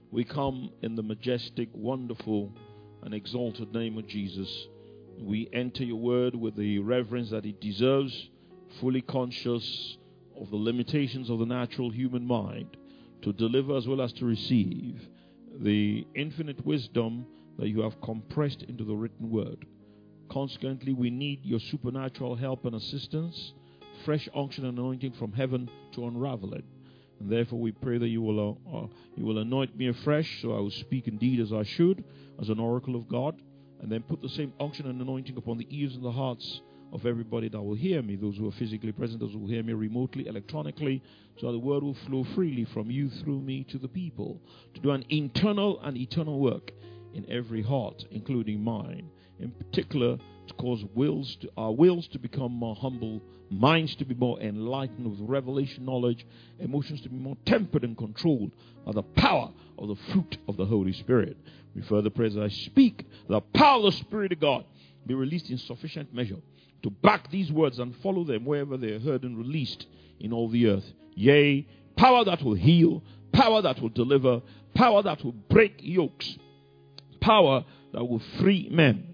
We come in the majestic, wonderful, and exalted name of Jesus. We enter your word with the reverence that it deserves, fully conscious of the limitations of the natural human mind, to deliver as well as to receive the infinite wisdom that you have compressed into the written word. Consequently, we need your supernatural help and assistance, fresh unction and anointing from heaven to unravel it. And therefore, we pray that you will anoint me afresh, so I will speak indeed as I should, as an oracle of God, and then put the same unction and anointing upon the ears and the hearts of everybody that will hear me, those who are physically present, those who will hear me remotely, electronically, so that the word will flow freely from you through me to the people, to do an internal and eternal work in every heart, including mine. In particular, to cause our wills to become more humble, minds to be more enlightened with revelation knowledge, emotions to be more tempered and controlled by the power of the fruit of the Holy Spirit. We further pray as I speak, the power of the Spirit of God be released in sufficient measure to back these words and follow them wherever they are heard and released in all the earth. Yea, power that will heal, power that will deliver, power that will break yokes, power that will free men.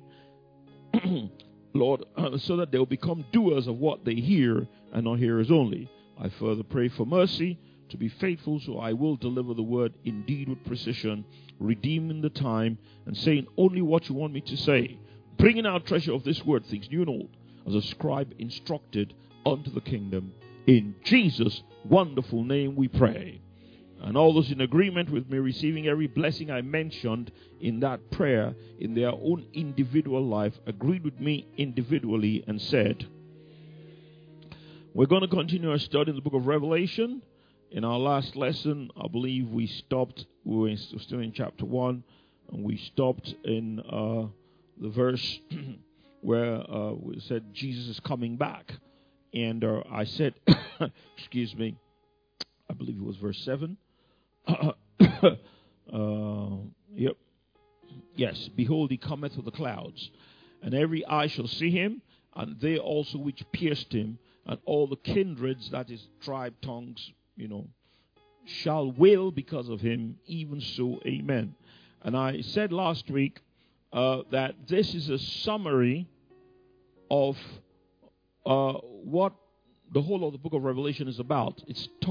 Lord, so that they will become doers of what they hear and not hearers only. I further pray for mercy to be faithful, so I will deliver the word indeed with precision, redeeming the time and saying only what you want me to say, bringing out treasure of this word, things new and old, as a scribe instructed unto the kingdom. In Jesus' wonderful name we pray. And all those in agreement with me receiving every blessing I mentioned in that prayer in their own individual life agreed with me individually and said, we're going to continue our study in the book of Revelation. In our last lesson, I believe we were still in chapter 1, and we stopped in the verse where we said Jesus is coming back. And I said, excuse me, I believe it was verse 7. Yep. Yes. Behold, he cometh with the clouds, and every eye shall see him, and they also which pierced him, and all the kindreds, that is, tribe, tongues, shall wail because of him, even so, amen. And I said last week that this is a summary of what the whole of the book of Revelation is about.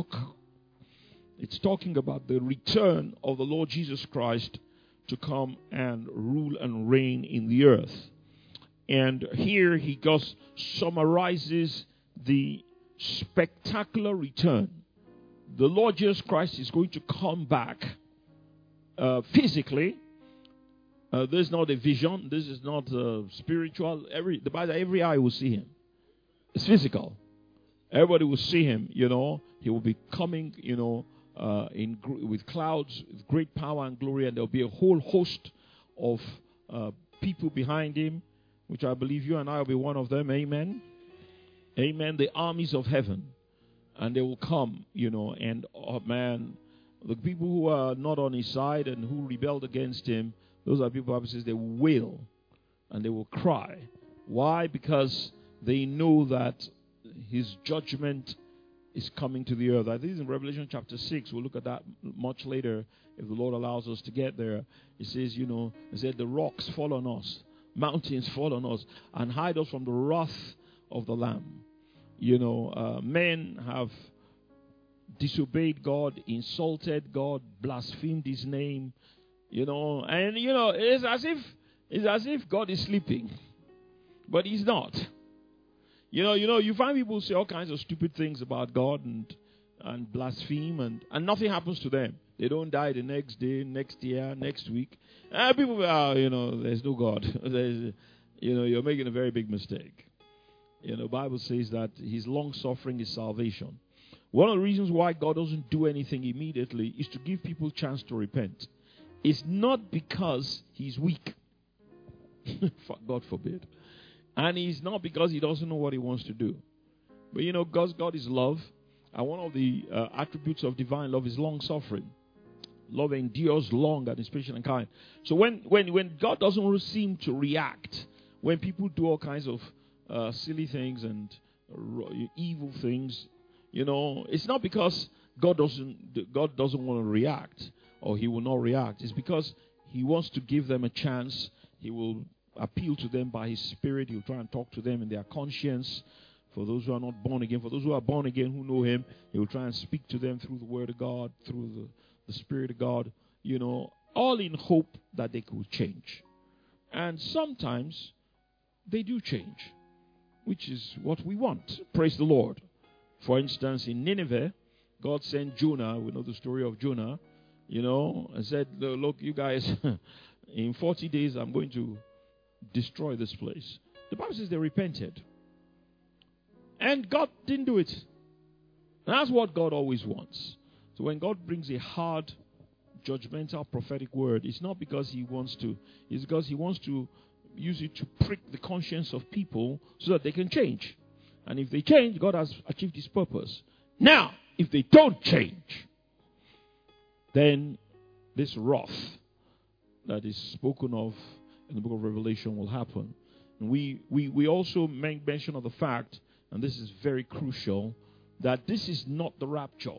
It's talking about the return of the Lord Jesus Christ to come and rule and reign in the earth. And here he just summarizes the spectacular return. The Lord Jesus Christ is going to come back physically. This is not a vision. This is not spiritual. Every eye will see him. It's physical. Everybody will see him. He will be coming, with clouds, with great power and glory, and there will be a whole host of people behind him, which I believe you and I will be one of them. Amen. Amen. The armies of heaven. And they will come, and the people who are not on his side and who rebelled against him, those are people, Bible says, they will wail and they will cry. Why? Because they know that his judgment is coming to the earth. I think it's in Revelation chapter 6. We'll look at that much later if the Lord allows us to get there. It says, it said the rocks fall on us, mountains fall on us, and hide us from the wrath of the Lamb. Men have disobeyed God, insulted God, blasphemed his name, and it's as if God is sleeping, but he's not. You find people say all kinds of stupid things about God and blaspheme, and nothing happens to them. They don't die the next day, next year, next week. People, there's no God. You're making a very big mistake. The Bible says that his long suffering is salvation. One of the reasons why God doesn't do anything immediately is to give people a chance to repent. It's not because he's weak. God forbid. And it's not because he doesn't know what he wants to do. But God is love. And one of the attributes of divine love is long suffering. Love endures long and is patient and kind. So when God doesn't seem to react, when people do all kinds of silly things and evil things, it's not because God doesn't want to react, or he will not react. It's because he wants to give them a chance. He will appeal to them by his spirit. He'll try and talk to them in their conscience. For those who are not born again, for those who are born again, who know him, he will try and speak to them through the word of God, through the spirit of God, all in hope that they could change. And sometimes they do change, which is what we want. Praise the Lord. For instance, in Nineveh, God sent Jonah. We know the story of Jonah, and said, look, you guys, in 40 days, I'm going to destroy this place. The Bible says they repented. And God didn't do it. And that's what God always wants. So when God brings a hard, judgmental, prophetic word, it's not because he wants to. It's because he wants to use it to prick the conscience of people so that they can change. And if they change, God has achieved his purpose. Now, if they don't change, then this wrath that is spoken of in the book of Revelation will happen. And we also make mention of the fact, and this is very crucial, that this is not the rapture.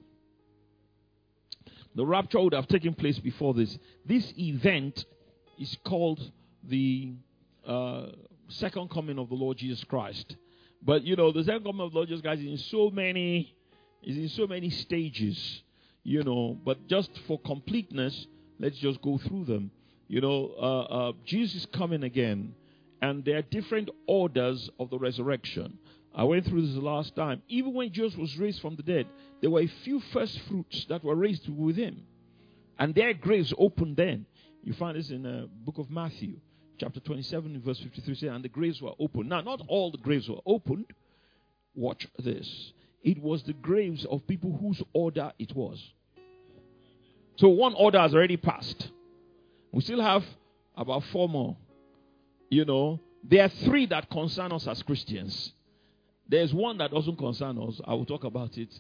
The rapture would have taken place before this. This event is called the second coming of the Lord Jesus Christ. But the second coming of the Lord Jesus Christ is in so many stages. But just for completeness, let's just go through them. Jesus is coming again, and there are different orders of the resurrection. I went through this the last time. Even when Jesus was raised from the dead, there were a few first fruits that were raised with him. And their graves opened then. You find this in the book of Matthew, chapter 27, verse 53. And the graves were opened. Now, not all the graves were opened. Watch this. It was the graves of people whose order it was. So one order has already passed. We still have about 4 more. There are 3 that concern us as Christians. There's one that doesn't concern us. I will talk about it,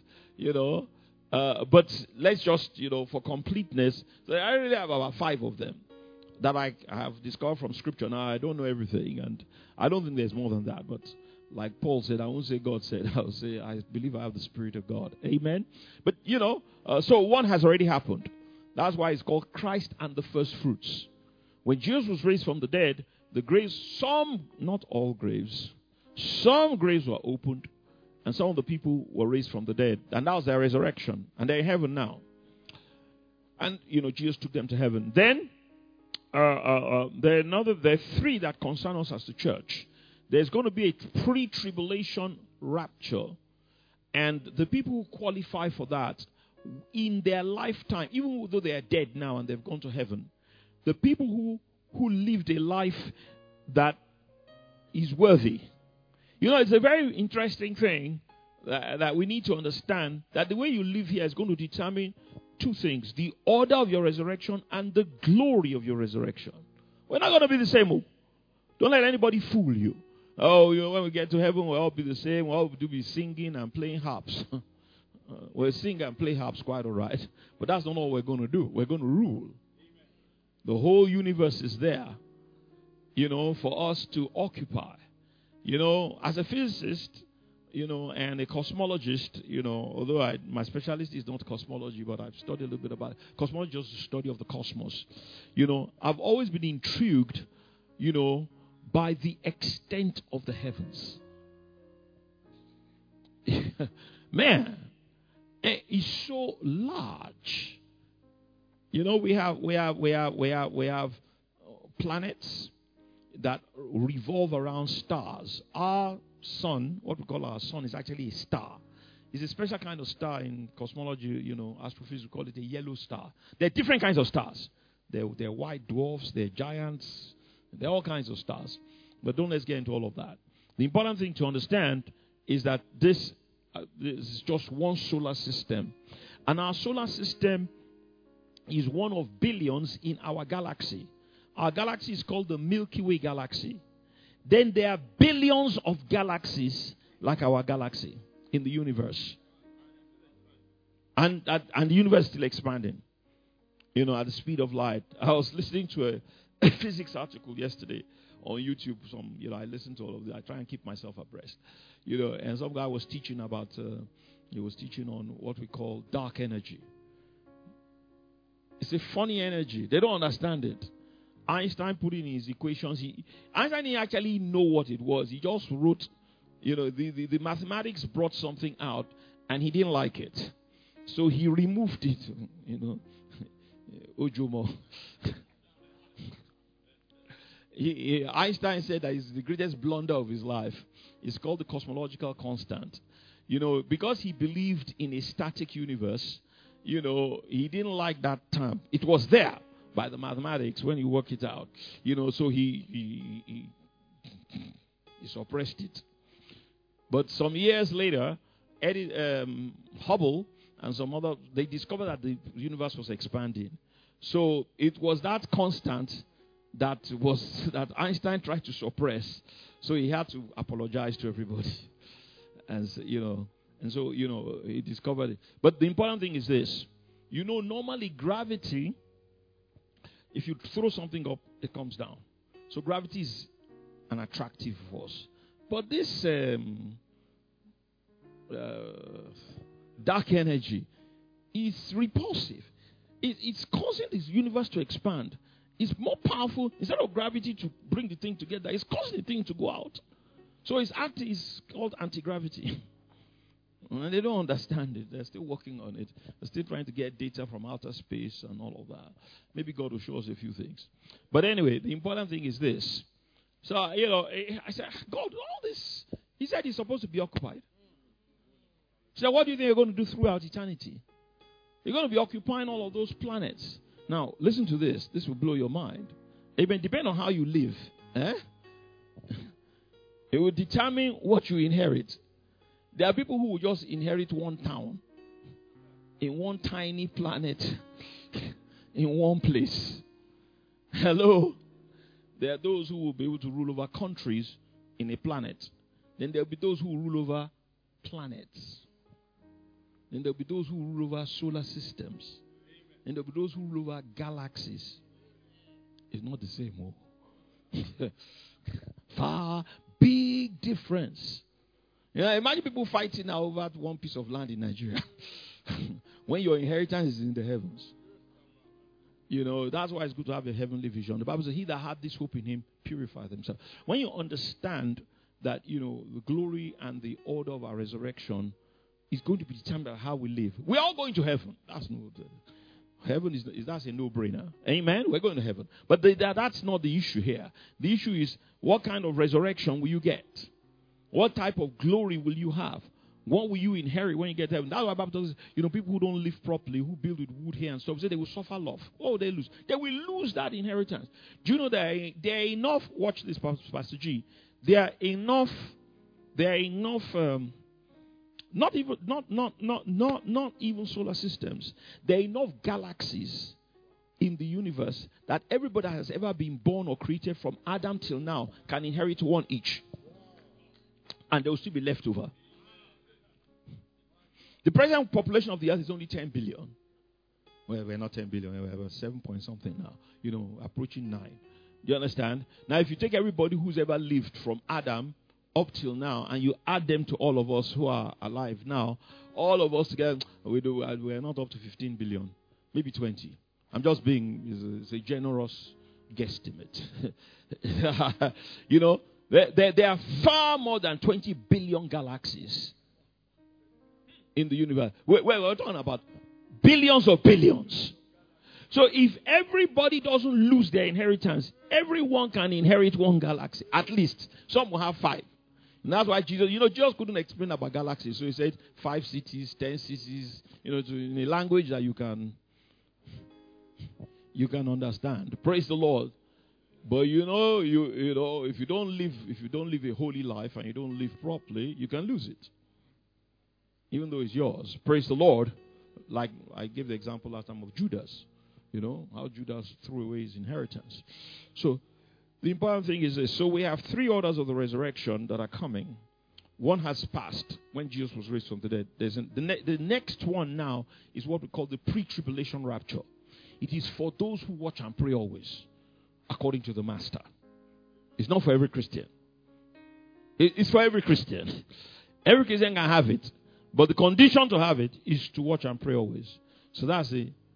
But let's just, for completeness, so I really have about 5 of them that I have discovered from Scripture. Now, I don't know everything, and I don't think there's more than that. But like Paul said, I won't say God said. I'll say I believe I have the Spirit of God. Amen? But, so one has already happened. That's why it's called Christ and the first fruits. When Jesus was raised from the dead, the graves, some, not all graves, some graves were opened, and some of the people were raised from the dead. And that was their resurrection. And they're in heaven now. And, Jesus took them to heaven. Then, there are 3 that concern us as the church. There's going to be a pre-tribulation rapture. And the people who qualify for that, in their lifetime, even though they are dead now and they've gone to heaven, the people who lived a life that is worthy. It's a very interesting thing that we need to understand, that the way you live here is going to determine 2 things: the order of your resurrection and the glory of your resurrection. We're not going to be the same. Don't let anybody fool you. When we get to heaven, we'll all be the same. We'll all be singing and playing harps. We'll sing and play harps quite all right. But that's not all we're going to do. We're going to rule. The whole universe is there, for us to occupy. As a physicist, and a cosmologist, although my specialty is not cosmology, but I've studied a little bit about it. Cosmology is the study of the cosmos. I've always been intrigued, by the extent of the heavens. Man, it's so large. We have planets that revolve around stars. Our sun, what we call our sun, is actually a star. It's a special kind of star in cosmology, astrophysics, we call it a yellow star. There are different kinds of stars. There are white dwarfs, there are giants, there are all kinds of stars. But let's get into all of that. The important thing to understand is that this is just one solar system. And our solar system is one of billions in our galaxy. Our galaxy is called the Milky Way galaxy. Then there are billions of galaxies like our galaxy in the universe. And the universe is still expanding, at the speed of light. I was listening to a physics article yesterday on YouTube. I listen to all of it. I try and keep myself abreast. And some guy was teaching about, he was teaching on what we call dark energy. It's a funny energy. They don't understand it. Einstein put in his equations. Einstein didn't actually know what it was. He just wrote, the mathematics brought something out, and he didn't like it. So he removed it, Ojomo. Einstein said that it's the greatest blunder of his life. It's called the cosmological constant. Because he believed in a static universe, he didn't like that term. It was there by the mathematics when you work it out. So he suppressed it. But some years later, Hubble and some other, they discovered that the universe was expanding. So it was that constant that Einstein tried to suppress. So he had to apologize to everybody. And so he discovered it. But the important thing is this. Normally gravity, if you throw something up, it comes down. So gravity is an attractive force. But this dark energy is repulsive. It's causing this universe to expand. It's more powerful. Instead of gravity to bring the thing together, it's causing the thing to go out. So it's called anti-gravity. And they don't understand it. They're still working on it. They're still trying to get data from outer space and all of that. Maybe God will show us a few things. But anyway, the important thing is this. So, I said, God, all this, he said he's supposed to be occupied. So what do you think you're going to do throughout eternity? You're going to be occupying all of those planets. Now, listen to this. This will blow your mind. Amen. Depending on how you live, it will determine what you inherit. There are people who will just inherit one town, in one tiny planet, in one place. Hello? There are those who will be able to rule over countries in a planet. Then there will be those who will rule over planets. Then there will be those who will rule over solar systems. And there will be those who rule over galaxies. It's not the same. Far big difference. Imagine people fighting now over one piece of land in Nigeria. When your inheritance is in the heavens. That's why it's good to have a heavenly vision. The Bible says, he that had this hope in him purify themselves. When you understand that, the glory and the order of our resurrection is going to be determined by how we live. We're all going to heaven. Heaven that's a no-brainer. Amen? We're going to heaven. But that's not the issue here. The issue is, what kind of resurrection will you get? What type of glory will you have? What will you inherit when you get to heaven? That's why the Bible tells us, people who don't live properly, who build with wood here and stuff, say they will suffer loss. What will they lose? They will lose that inheritance. Do you know there are enough, watch this, Pastor G, there are enough, not even solar systems. There are enough galaxies in the universe that everybody that has ever been born or created from Adam till now can inherit one each. And there will still be left over. The present population of the earth is only 10 billion. Well, we're not 10 billion. We're about 7 point something now. Approaching 9. Do you understand? Now, if you take everybody who's ever lived from Adam up till now, and you add them to all of us who are alive now, all of us together, we're not up to 15 billion. Maybe 20. I'm just being, it's a generous guesstimate. There are far more than 20 billion galaxies in the universe. We're talking about billions of billions. So if everybody doesn't lose their inheritance, everyone can inherit one galaxy. At least. Some will have 5. And that's why Jesus couldn't explain about galaxies. So he said 5 cities, 10 cities, in a language that you can understand. Praise the Lord. But if you don't live a holy life and you don't live properly, you can lose it. Even though it's yours. Praise the Lord. Like I gave the example last time of Judas. How Judas threw away his inheritance. So the important thing is this. So we have 3 orders of the resurrection that are coming. One has passed when Jesus was raised from the dead. The next one now is what we call the pre-tribulation rapture. It is for those who watch and pray always, according to the Master. It's not for every Christian. It's for every Christian. Every Christian can have it. But the condition to have it is to watch and pray always. So that's the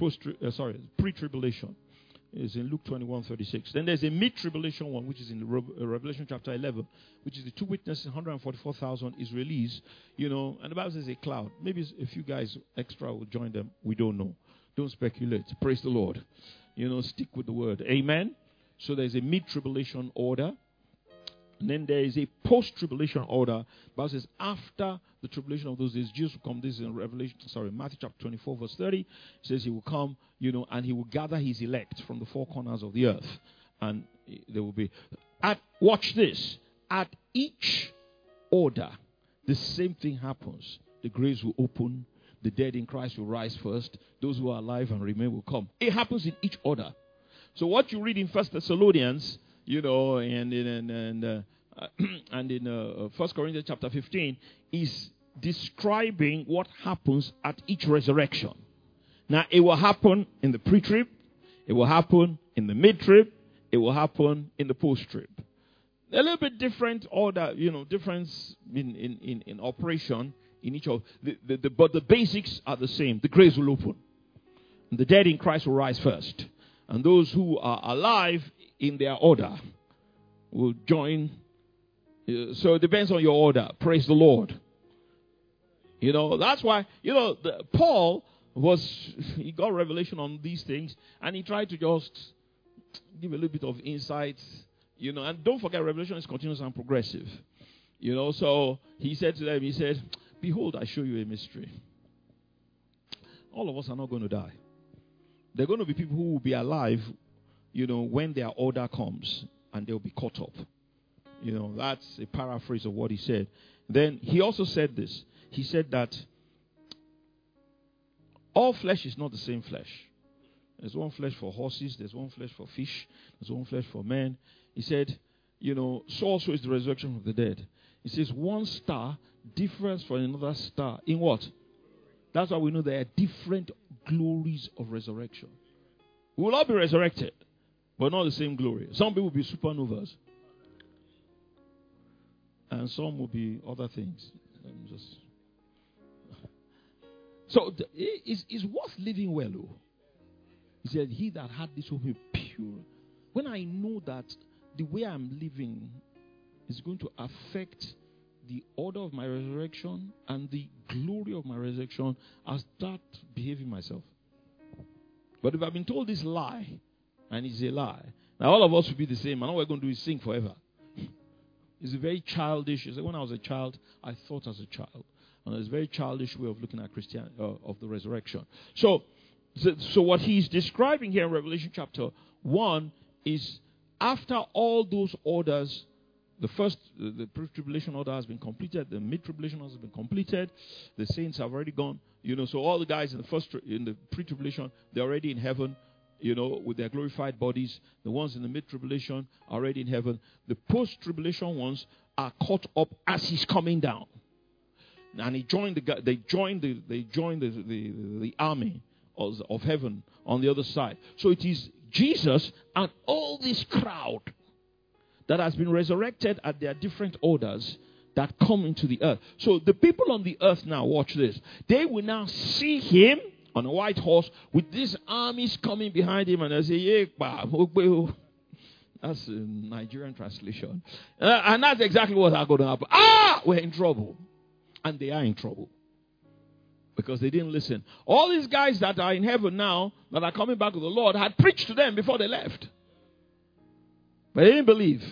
pre-tribulation. It's in Luke 21:36. Then there's a mid-tribulation one, which is in Revelation chapter 11, which is the two witnesses, 144,000 Israelis, and the Bible says a cloud. Maybe a few guys extra will join them. We don't know. Don't speculate. Praise the Lord. Stick with the word. Amen. So there's a mid-tribulation order. And then there is a post-tribulation order. The Bible says after the tribulation of those days, Jesus will come. This is in Matthew chapter 24, verse 30. It says he will come, and he will gather his elect from the four corners of the earth. And there will be, watch this, at each order, the same thing happens. The graves will open. The dead in Christ will rise first. Those who are alive and remain will come. It happens in each order. So what you read in 1 Thessalonians, and in 1 Corinthians chapter 15 is describing what happens at each resurrection. Now, it will happen in the pre-trib, it will happen in the mid-trib, it will happen in the post-trib. A little bit different order, difference in operation in each of but the basics are the same. The graves will open, and the dead in Christ will rise first, and those who are alive in their order will join. So it depends on your order. Praise the Lord. That's why, Paul he got revelation on these things, and he tried to just give a little bit of insight, and don't forget, revelation is continuous and progressive. So he said to them, behold, I show you a mystery. All of us are not going to die. There are going to be people who will be alive, when their order comes, and they'll be caught up. That's a paraphrase of what he said. Then he also said this. He said that all flesh is not the same flesh. There's one flesh for horses. There's one flesh for fish. There's one flesh for men. He said, so also is the resurrection of the dead. He says one star differs from another star. In what? That's why we know there are different glories of resurrection. We will all be resurrected, but not the same glory. Some people will be supernovas, and some will be other things. So it's worth living well. Oh. He said, he that had this will be pure. When I know that the way I'm living is going to affect the order of my resurrection and the glory of my resurrection, I'll start behaving myself. But if I've been told this lie, and it's a lie, now all of us will be the same, and all we're going to do is sing forever. It's a very childish. When I was a child, I thought as a child. And it's a very childish way of looking at Christianity, of the resurrection. So what he's describing here in Revelation chapter 1 is after all those orders, the pre-tribulation order has been completed, the mid-tribulation order has been completed, the saints have already gone. So all the guys in the pre-tribulation, they're already in heaven, with their glorified bodies. The ones in the mid-tribulation are already in heaven. The post-tribulation ones are caught up as he's coming down. And they joined the army of heaven on the other side. So it is Jesus and all this crowd that has been resurrected at their different orders that come into the earth. So the people on the earth now, watch this. They will now see him on a white horse with these armies coming behind him, and they say, that's a Nigerian translation. And that's exactly what's going to happen. We're in trouble. And they are in trouble. Because they didn't listen. All these guys that are in heaven now, that are coming back to the Lord, had preached to them before they left. But they didn't believe.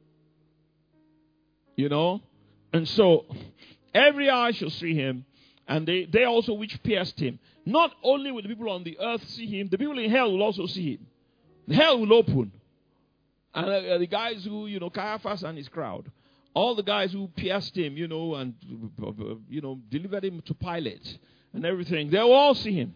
And so, every eye shall see him. And they also which pierced him. Not only will the people on the earth see him, the people in hell will also see him. The hell will open. And the guys who, Caiaphas and his crowd, all the guys who pierced him, and, delivered him to Pilate and everything, they will all see him.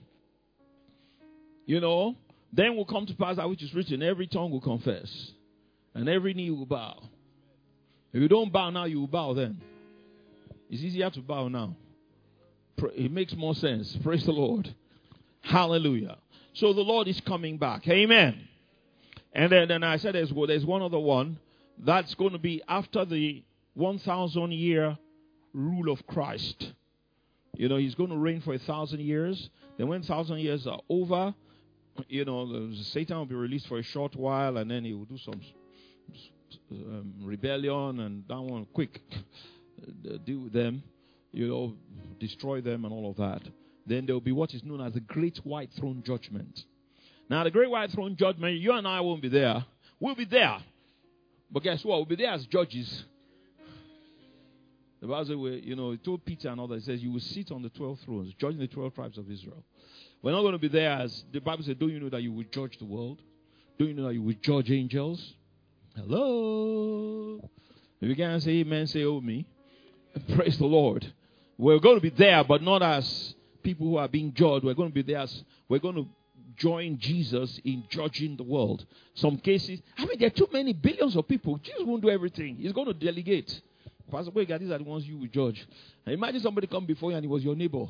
Then will come to pass that which is written, every tongue will confess, and every knee will bow. If you don't bow now, you will bow then. It's easier to bow now. It makes more sense. Praise the Lord. Hallelujah. So the Lord is coming back. Amen. And then I said there's one other one that's going to be after the 1,000-year rule of Christ. He's going to reign for 1,000 years. Then when 1,000 years are over, Satan will be released for a short while, and then he will do some rebellion, and that one quick deal with them, destroy them and all of that. Then there will be what is known as the Great White Throne Judgment. Now, the Great White Throne Judgment, you and I won't be there. We'll be there. But guess what? We'll be there as judges. The Bible says, he told Peter and others, he says, you will sit on the 12 thrones, judging the 12 tribes of Israel. We're not going to be there as, the Bible says, don't you know that you will judge the world? Don't you know that you will judge angels? Hello? If you can't say amen, say oh me. Praise the Lord. We're going to be there, but not as people who are being judged. We're going to be there as, we're going to join Jesus in judging the world. Some cases, there are too many billions of people. Jesus won't do everything. He's going to delegate. Pastor Boyga, these are the ones you will judge. And imagine somebody come before you and he was your neighbor.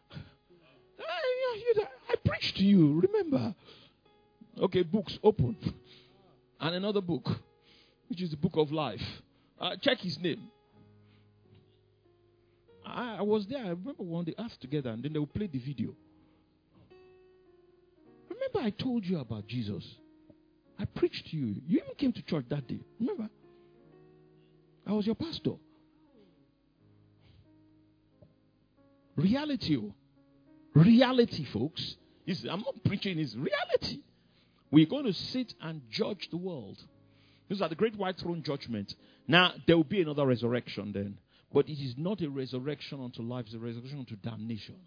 I preached to you, remember. Okay, books, open. And another book, which is the book of life. Check his name. I was there. I remember one day, us together, and then they will play the video. Remember I told you about Jesus. I preached to you. You even came to church that day. Remember? I was your pastor. Reality. Reality, folks. I'm not preaching, it's reality. We're going to sit and judge the world. These are the Great White Throne Judgment. Now, there will be another resurrection then. But it is not a resurrection unto life, it's a resurrection unto damnation.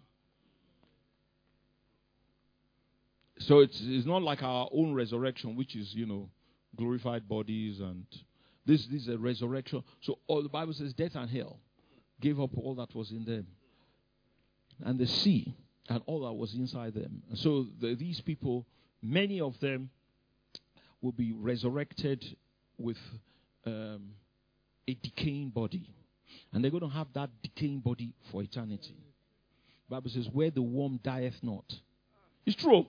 So it's not like our own resurrection, which is, glorified bodies, and this is a resurrection. So all the Bible says death and hell gave up all that was in them. And the sea and all that was inside them. And so these people, many of them will be resurrected with a decaying body. And they're going to have that decaying body for eternity. The Bible says, where the worm dieth not. It's true.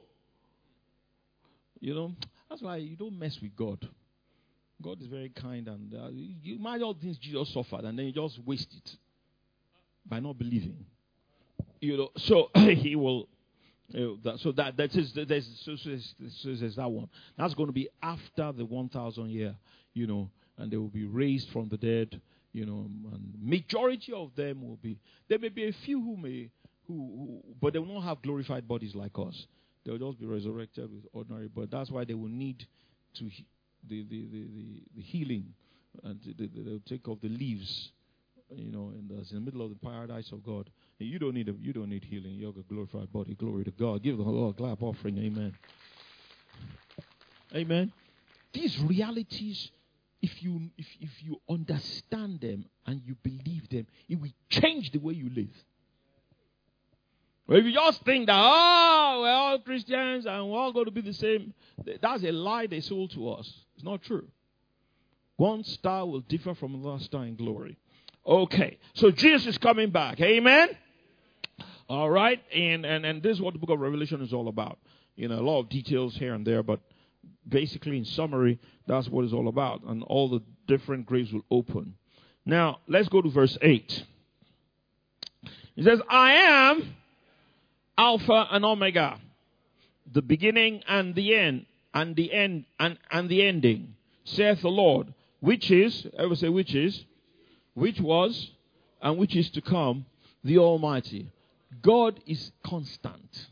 That's why you don't mess with God. God is very kind, and you imagine all the things Jesus suffered, and then you just waste it by not believing. So he will. There's that one. That's going to be after the 1,000 year, and they will be raised from the dead. And majority of them will be. There may be a few but they will not have glorified bodies like us. They will just be resurrected with ordinary. But that's why they will need to the healing, and they'll take off the leaves, in the middle of the paradise of God. And you don't need healing. You have a glorified body. Glory to God. Give the Lord a clap offering. Amen. Amen. These realities, if you understand them and you believe them, it will change the way you live. But if you just think that, we're all Christians and we're all going to be the same, that's a lie they sold to us. It's not true. One star will differ from another star in glory. Okay, so Jesus is coming back. Amen? All right, and this is what the book of Revelation is all about. A lot of details here and there, but basically in summary, that's what it's all about. And all the different graves will open. Now, let's go to verse 8. It says, I am Alpha and Omega, the beginning and the end, and the end and the ending, saith the Lord, which is, ever say which is, which was, and which is to come, the Almighty. God is constant.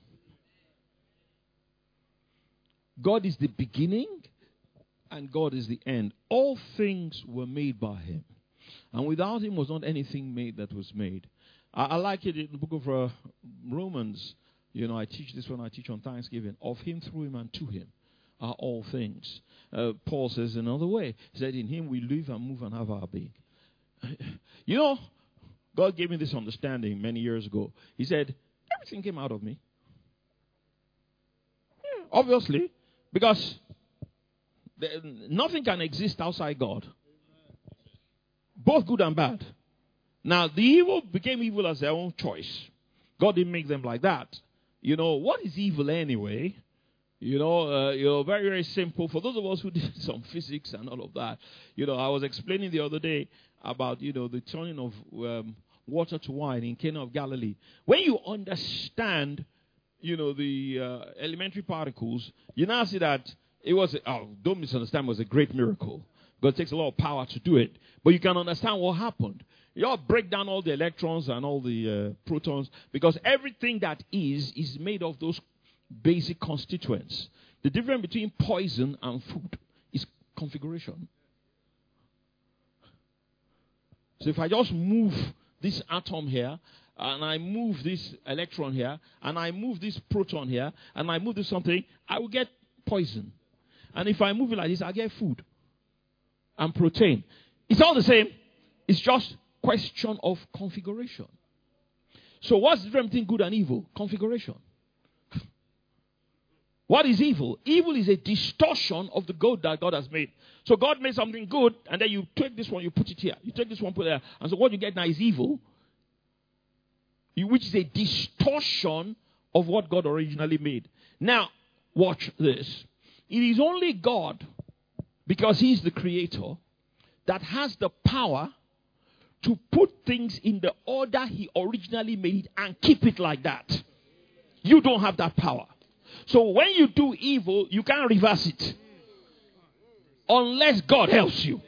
God is the beginning, and God is the end. All things were made by Him. And without Him was not anything made that was made. I like it in the book of Romans. I teach this when I teach on Thanksgiving. Of Him, through Him, and to Him are all things. Paul says another way. He said, in Him we live and move and have our being. God gave me this understanding many years ago. He said, everything came out of me. Yeah, obviously, because nothing can exist outside God. Both good and bad. Now, the evil became evil as their own choice. God didn't make them like that. What is evil anyway? Very, very simple. For those of us who did some physics and all of that, I was explaining the other day about, the turning of water to wine in Cana of Galilee. When you understand the elementary particles, you now see that it was, don't misunderstand, it was a great miracle. God takes a lot of power to do it. But you can understand what happened. You all break down all the electrons and all the protons, because everything that is made of those basic constituents. The difference between poison and food is configuration. So if I just move this atom here, and I move this electron here, and I move this proton here, and I move this something, I will get poison. And if I move it like this, I get food and protein. It's all the same. It's just question of configuration. So what's the difference between good and evil? Configuration. What is evil? Evil is a distortion of the good that God has made. So God made something good, and then you take this one, you put it here. You take this one, put it there. And so what you get now is evil, which is a distortion of what God originally made. Now, watch this. It is only God, because He's the creator, that has the power to put things in the order He originally made it and keep it like that. You don't have that power. So when you do evil, you can't reverse it. Unless God helps you.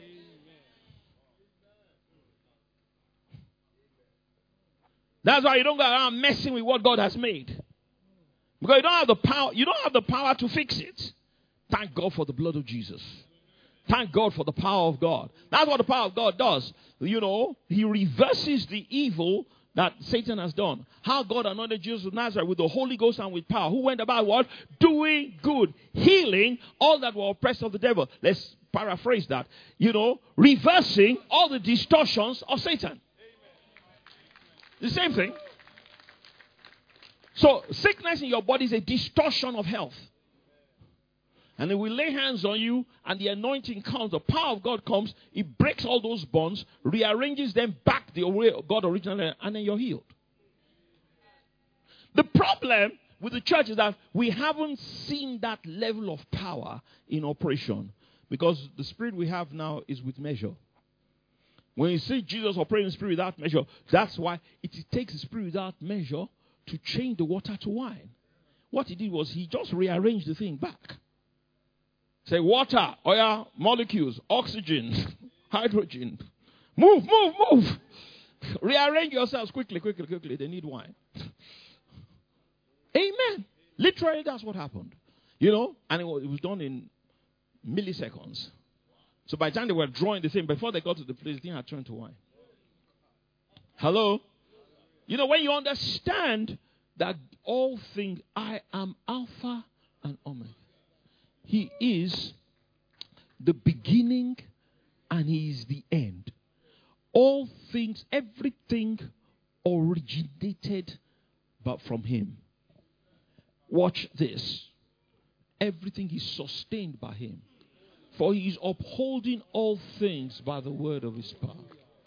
That's why you don't go around messing with what God has made. Because you don't have the power. You don't have the power to fix it. Thank God for the blood of Jesus. Thank God for the power of God. That's what the power of God does. He reverses the evil that Satan has done. How God anointed Jesus of Nazareth with the Holy Ghost and with power. Who went about what? Doing good. Healing all that were oppressed of the devil. Let's paraphrase that. Reversing all the distortions of Satan. The same thing. So sickness in your body is a distortion of health. And then we lay hands on you, and the anointing comes, the power of God comes, it breaks all those bonds, rearranges them back the way God originally, and then you're healed. The problem with the church is that we haven't seen that level of power in operation, because the spirit we have now is with measure. When you see Jesus operating the spirit without measure, that's why it takes the spirit without measure to change the water to wine. What he did was he just rearranged the thing back. Say water, oil, molecules, oxygen, hydrogen. Move. Rearrange yourselves quickly. They need wine. Amen. Literally, that's what happened. And it was done in milliseconds. So by the time they were drawing the thing, before they got to the place, the thing had turned to wine. Hello? When you understand that all things, I am Alpha and Omega. He is the beginning and He is the end. All things, everything originated but from Him. Watch this. Everything is sustained by Him. For He is upholding all things by the word of His power.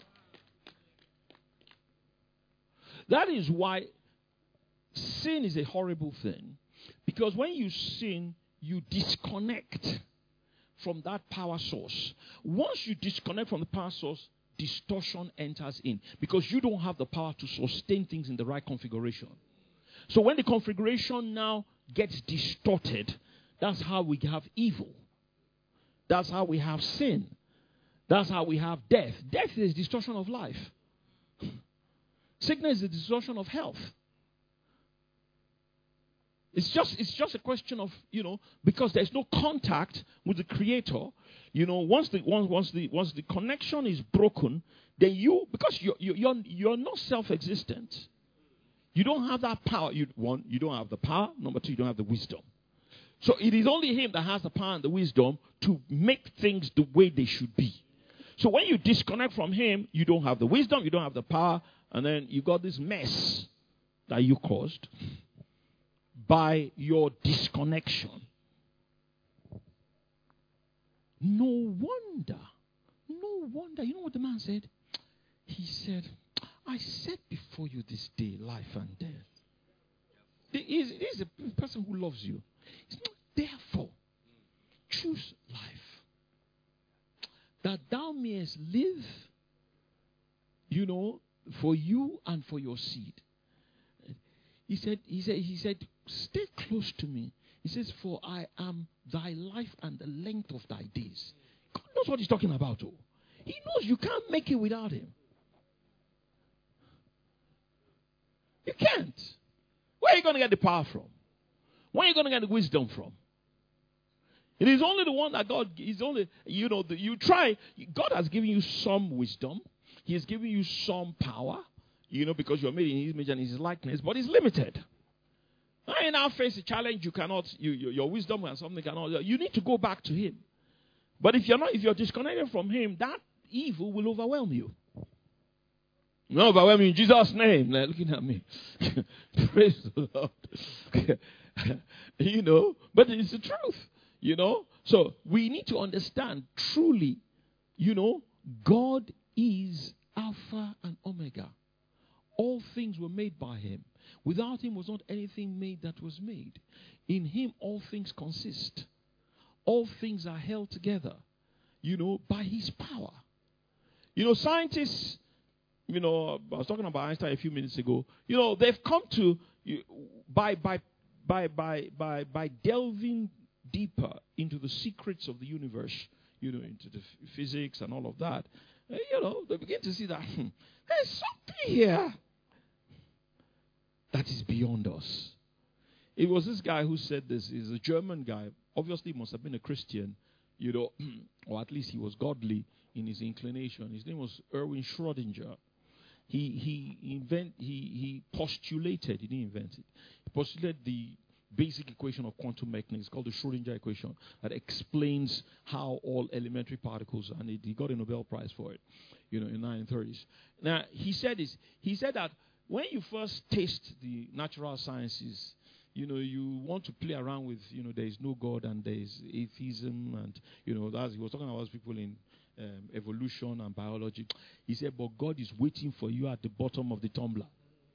That is why sin is a horrible thing. Because when you sin, you disconnect from that power source. Once you disconnect from the power source, distortion enters in. Because you don't have the power to sustain things in the right configuration. So when the configuration now gets distorted, that's how we have evil. That's how we have sin. That's how we have death. Death is a distortion of life. Sickness is a distortion of health. It's just a question of, because there's no contact with the Creator. Once the connection is broken, then because you're not self-existent. You don't have that power. You don't have the power. Number two, you don't have the wisdom. So it is only Him that has the power and the wisdom to make things the way they should be. So when you disconnect from Him, you don't have the wisdom, you don't have the power, and then you got this mess that you caused by your disconnection. No wonder. You know what the man said? He said, I set before you this day life and death. He is a person who loves you. Therefore, choose life, that thou mayest live, for you and for your seed. He said, stay close to me. He says, for I am thy life and the length of thy days. God knows what he's talking about. Oh. He knows you can't make it without him. You can't. Where are you going to get the power from? Where are you going to get the wisdom from? It is only the one that God is only, you try. God has given you some wisdom. He has given you some power, because you are made in his image and his likeness, but it's limited. Now you now face a challenge you cannot, your wisdom and something cannot, you need to go back to him. But if you're disconnected from him, that evil will overwhelm you. No, overwhelm you in Jesus' name. They're looking at me. Praise the Lord. But it's the truth. So we need to understand truly, God is Alpha and Omega. All things were made by him. Without him was not anything made that was made. In him all things consist. All things are held together, by his power. Scientists, I was talking about Einstein a few minutes ago. They've come to, by delving deeper into the secrets of the universe, into the physics and all of that, they begin to see that there's something here that is beyond us. It was this guy who said this. He's a German guy. Obviously, he must have been a Christian, or at least he was godly in his inclination. His name was Erwin Schrödinger. He postulated, he didn't invent it. He postulated the basic equation of quantum mechanics called the Schrödinger equation that explains how all elementary particles, and he got a Nobel Prize for it, in the 1930s. Now, he said that when you first taste the natural sciences, you want to play around with, there is no God and there is atheism, and, he was talking about people in evolution and biology. He said, but God is waiting for you at the bottom of the tumbler.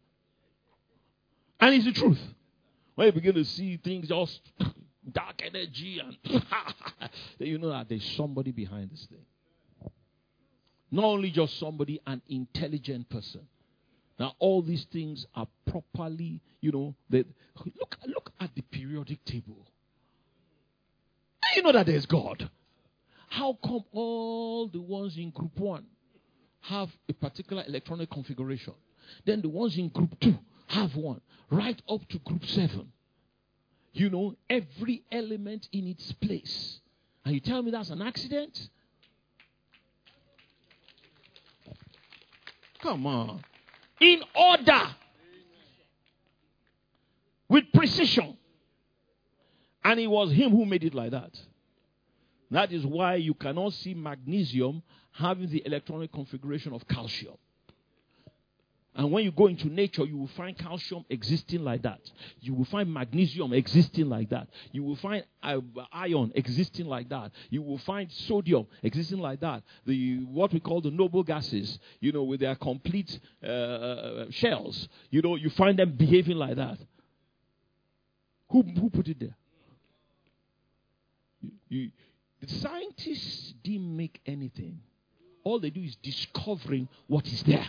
And it's the truth. When you begin to see things just dark energy and then you know that there's somebody behind this thing. Not only just somebody, an intelligent person. Now all these things are properly, look at the periodic table. And you know that there's God. How come all the ones in group 1 have a particular electronic configuration? Then the ones in group 2 have one, right up to group 7. Every element in its place. And you tell me that's an accident? Come on. In order. With precision. And it was him who made it like that. That is why you cannot see magnesium having the electronic configuration of calcium. And when you go into nature, you will find calcium existing like that. You will find magnesium existing like that. You will find iron existing like that. You will find sodium existing like that. What we call the noble gases, with their complete shells, you find them behaving like that. Who put it there? The scientists didn't make anything. All they do is discovering what is there.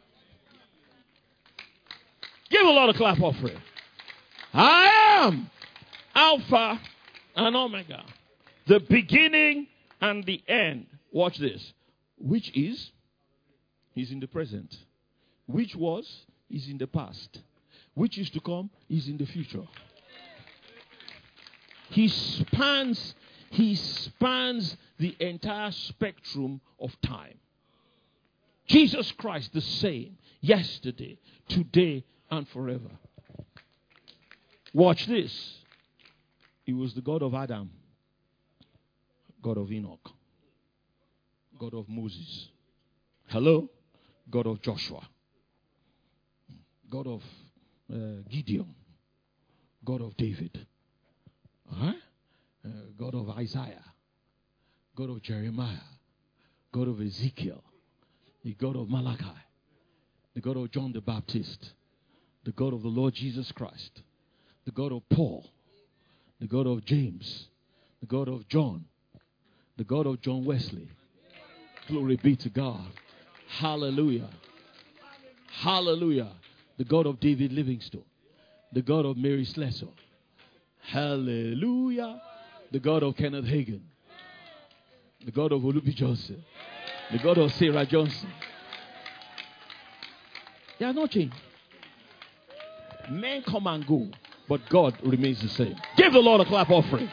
Give a lot of clap offering. I am Alpha and Omega, the beginning and the end. Watch this. Which is? He's in the present. Which was? Is in the past. Which is to come? Is in the future. He spans the entire spectrum of time. Jesus Christ, the same, yesterday, today, and forever. Watch this. He was the God of Adam, God of Enoch, God of Moses. Hello? God of Joshua, God of Gideon, God of David, God of Isaiah, God of Jeremiah, God of Ezekiel, the God of Malachi, the God of John the Baptist, the God of the Lord Jesus Christ, the God of Paul, the God of James, the God of John, the God of John Wesley. Glory be to God. Hallelujah. Hallelujah. The God of David Livingstone, The God of Mary Slessor. Hallelujah. The God of Kenneth Hagin. The God of Olubi Johnson. The God of Sarah Johnson. They are not changed. Men come and go, but God remains the same. Give the Lord a clap offering.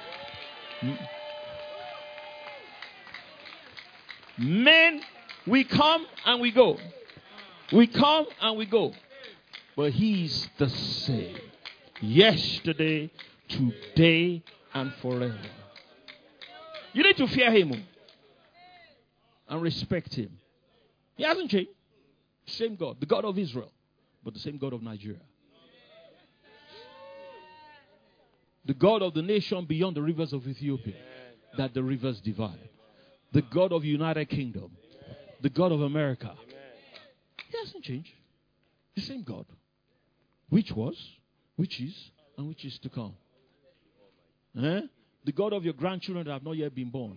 Men, we come and we go. We come and we go. But He's the same. Yesterday, today, and forever. You need to fear Him and respect Him. He hasn't changed. Same God. The God of Israel. But the same God of Nigeria. The God of the nation beyond the rivers of Ethiopia. That the rivers divide. The God of United Kingdom. The God of America. He hasn't changed. The same God. Which was, which is, and which is to come. The God of your grandchildren that have not yet been born.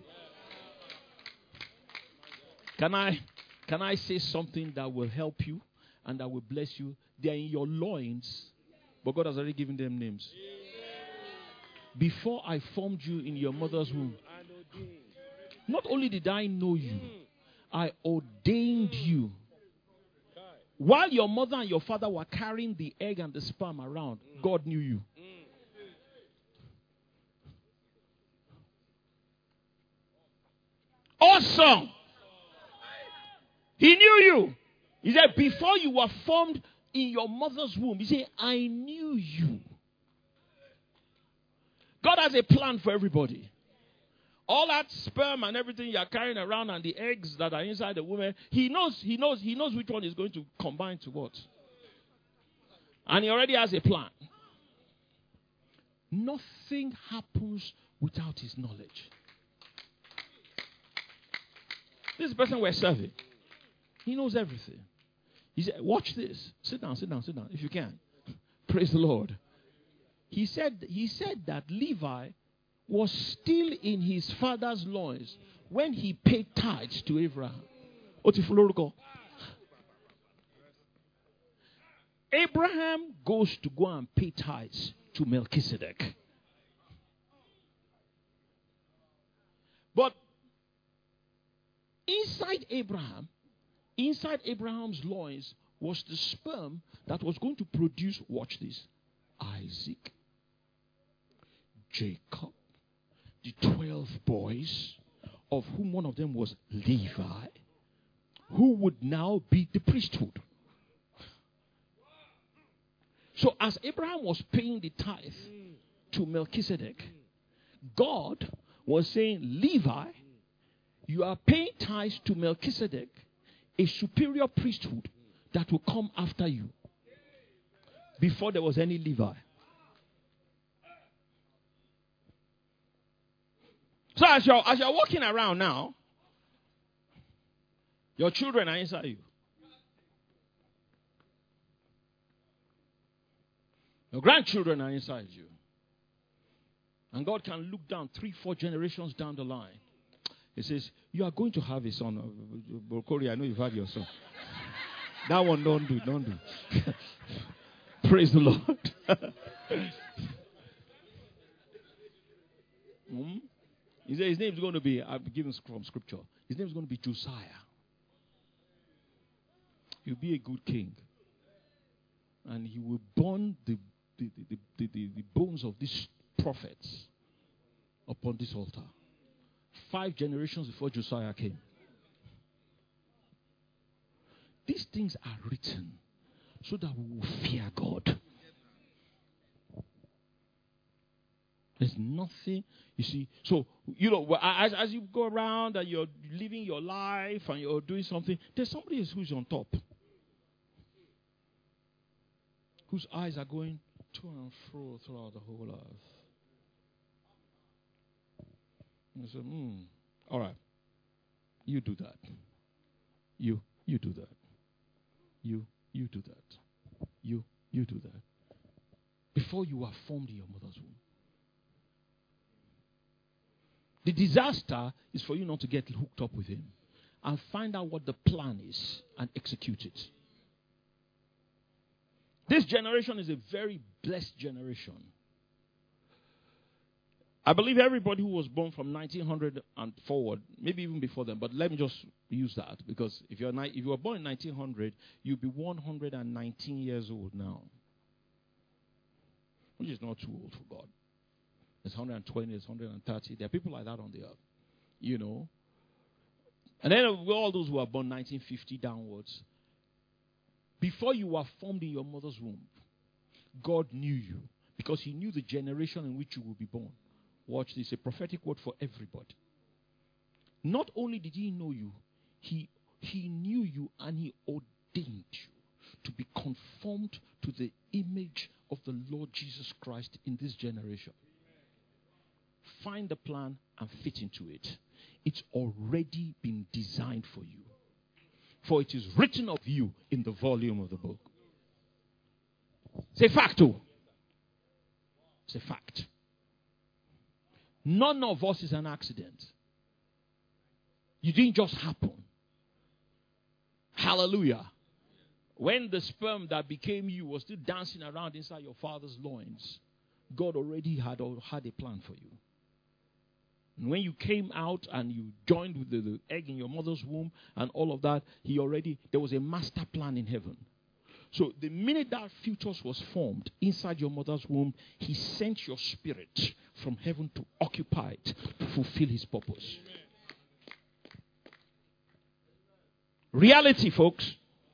Can I say something that will help you and that will bless you? They are in your loins, but God has already given them names. Before I formed you in your mother's womb, not only did I know you, I ordained you. While your mother and your father were carrying the egg and the sperm around, God knew you. Awesome. He knew you. He said, before you were formed in your mother's womb, He said, I knew you. God has a plan for everybody. All that sperm and everything you are carrying around and the eggs that are inside the woman, He knows which one is going to combine to what. And He already has a plan. Nothing happens without His knowledge. This person we're serving, He knows everything. He said, watch this. Sit down, if you can. Praise the Lord. He said that Levi was still in his father's loins when he paid tithes to Abraham. Abraham goes to go and pay tithes to Melchizedek. But inside Abraham's loins was the sperm that was going to produce, watch this, Isaac, Jacob, the 12 boys, of whom one of them was Levi, who would now be the priesthood. So as Abraham was paying the tithe to Melchizedek, God was saying, Levi, you are paying tithes to Melchizedek, a superior priesthood that will come after you. Before there was any Levi. So as you're walking around now, your children are inside you. Your grandchildren are inside you. And God can look down 3-4 generations down the line. He says, you are going to have a son. Bokori, I know you've had your son. That one, don't do. Praise the Lord. He said his name is going to be, I've given from scripture, his name is going to be Josiah. He'll be a good king. And he will burn the bones of these prophets upon this altar. 5 generations before Josiah came. These things are written so that we will fear God. There's nothing, you see. So, as you go around and you're living your life and you're doing something, there's somebody who's on top. Whose eyes are going to and fro throughout the whole earth. And say, all right, you do that. You do that. You do that. You do that. Before you were formed in your mother's womb. The disaster is for you not to get hooked up with Him and find out what the plan is and execute it. This generation is a very blessed generation. I believe everybody who was born from 1900 and forward, maybe even before then, but let me just use that, because if you were born in 1900, you'll be 119 years old now, which is not too old for God. There's 120, there's 130. There are people like that on the earth, you know. And then all those who are born 1950 downwards, before you were formed in your mother's womb, God knew you, because He knew the generation in which you will be born. Watch this, a prophetic word for everybody. Not only did He know you, He knew you and He ordained you to be conformed to the image of the Lord Jesus Christ in this generation. Find the plan and fit into it. It's already been designed for you. For it is written of you in the volume of the book. It's a fact, too. It's a fact. None of us is an accident. You didn't just happen. Hallelujah. When the sperm that became you was still dancing around inside your father's loins, God already had a plan for you. And when you came out and you joined with the egg in your mother's womb and all of that, there was a master plan in heaven. So the minute that fetus was formed inside your mother's womb, He sent your spirit from heaven to occupy it, to fulfill His purpose. Amen. Reality, folks.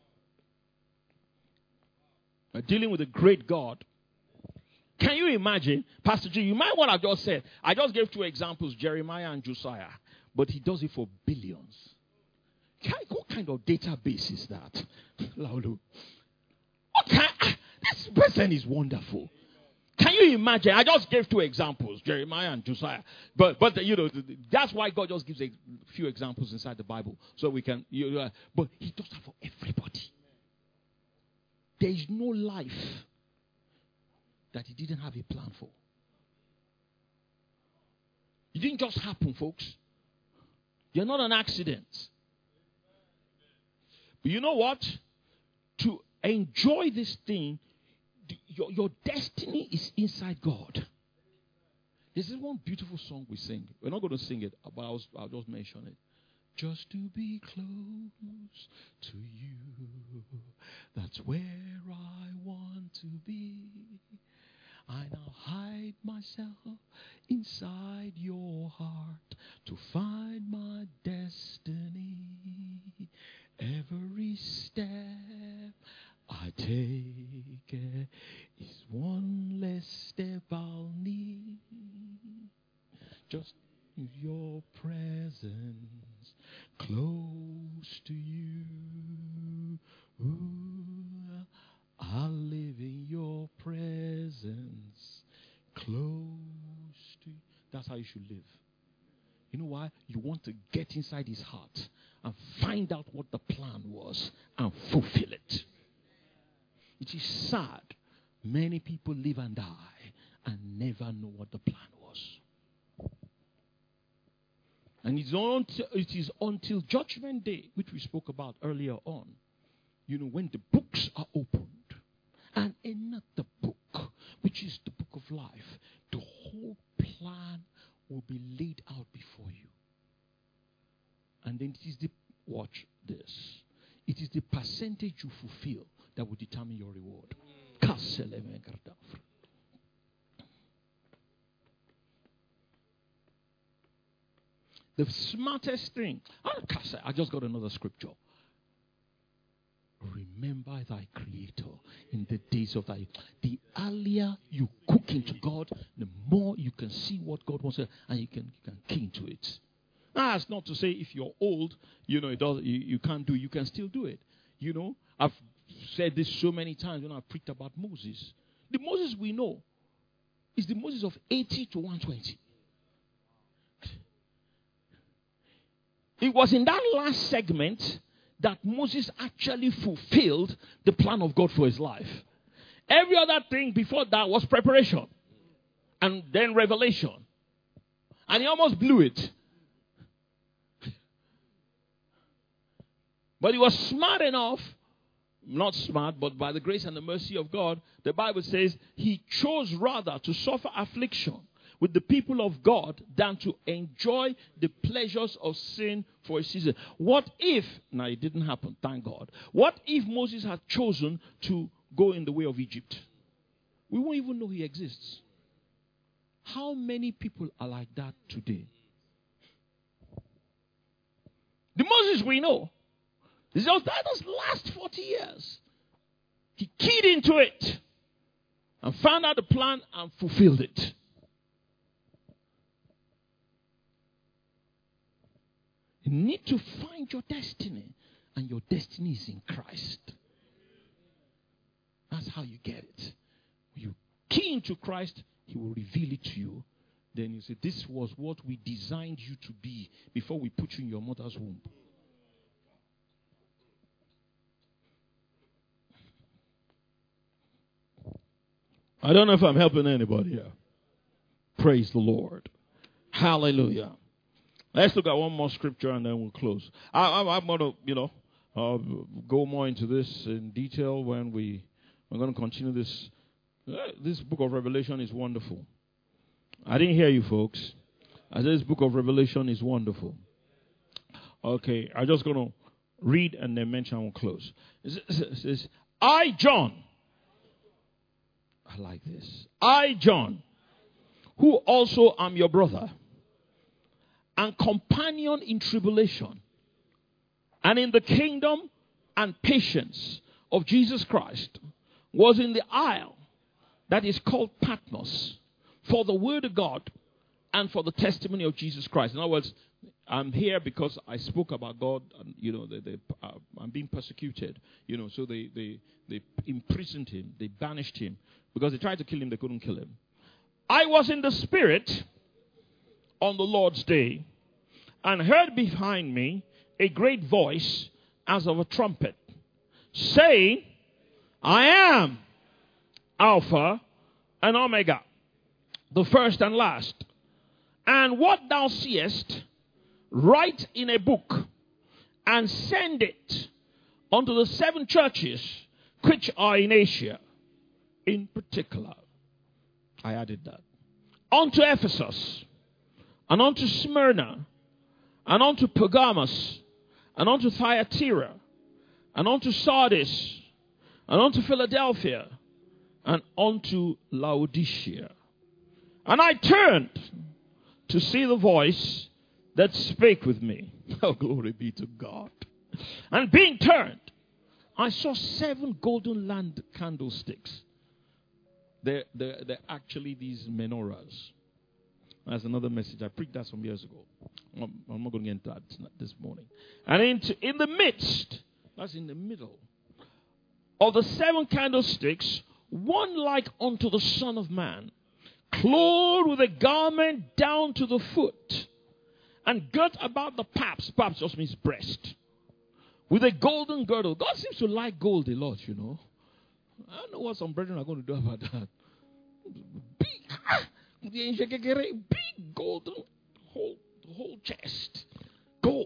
We're dealing with a great God. Can you imagine? Pastor G, you might what I just said. I just gave 2 examples, Jeremiah and Josiah. But he does it for billions. What kind of database is that? Laulu. This person is wonderful. Can you imagine? I just gave 2 examples, Jeremiah and Josiah. But that's why God just gives a few examples inside the Bible. So we can, but He does that for everybody. There is no life that He didn't have a plan for. It didn't just happen, folks. You're not an accident. But you know what? To enjoy this thing, your destiny is inside God. This is one beautiful song we sing. We're not going to sing it, but I'll just mention it. Just to be close to you, that's where I want to be. I now hide myself inside your heart to find my destiny. Every step I take is one less step I'll need. Just your presence close to you. Ooh, I'll live in your presence close to you. That's how you should live. You know why? You want to get inside His heart and find out what the plan was and fulfill it. It is sad. Many people live and die and never know what the plan was. And it is until Judgment Day, which we spoke about earlier on, when the books are opened, and another book, which is the book of life, the whole plan will be laid out before you. And then it is watch this. It is the percentage you fulfill that will determine your reward. The smartest thing. I just got another scripture. Remember thy Creator in the days of thy. The earlier you cook into God, the more you can see what God wants, and you can key into it. That's not to say if you're old, you can't do it. You can still do it. I've said this so many times when I preached about Moses. The Moses we know is the Moses of 80 to 120. It was in that last segment that Moses actually fulfilled the plan of God for his life. Every other thing before that was preparation. And then revelation. And he almost blew it. But he was smart enough not smart, but by the grace and the mercy of God, the Bible says he chose rather to suffer affliction with the people of God than to enjoy the pleasures of sin for a season. What if, now it didn't happen, thank God. What if Moses had chosen to go in the way of Egypt? We won't even know he exists. How many people are like that today? The Moses we know, that was last 40 years. He keyed into it and found out the plan and fulfilled it. You need to find your destiny, and your destiny is in Christ. That's how you get it. When you key into Christ, he will reveal it to you. Then you say, this was what we designed you to be before we put you in your mother's womb. I don't know if I'm helping anybody here. Praise the Lord. Hallelujah. Let's look at one more scripture and then we'll close. I'm going to, go more into this in detail when we're going to continue this. This book of Revelation is wonderful. I didn't hear you, folks. I said this book of Revelation is wonderful. Okay, I'm just going to read and then mention and we'll close. It says, I, John. I like this. I, John, who also am your brother and companion in tribulation and in the kingdom and patience of Jesus Christ, was in the isle that is called Patmos for the word of God and for the testimony of Jesus Christ. In other words, I'm here because I spoke about God, and I'm being persecuted. So they imprisoned him, they banished him because they tried to kill him, they couldn't kill him. I was in the Spirit on the Lord's day and heard behind me a great voice as of a trumpet, saying, I am Alpha and Omega, the first and last. And what thou seest, write in a book and send it unto the 7 churches which are in Asia. In particular, I added that. Unto Ephesus, and unto Smyrna, and unto Pergamos, and unto Thyatira, and unto Sardis, and unto Philadelphia, and unto Laodicea. And I turned to see the voice that spake with me. Oh, glory be to God. And being turned, I saw 7 golden land candlesticks. They're actually these menorahs. That's another message. I preached that some years ago. I'm not going to get into that this morning. And in the midst, that's in the middle, of the 7 candlesticks, one like unto the Son of Man, clothed with a garment down to the foot, and girt about the paps. Paps just means breast. With a golden girdle. God seems to like gold a lot, I don't know what some brethren are going to do about that. Big golden whole chest. Gold.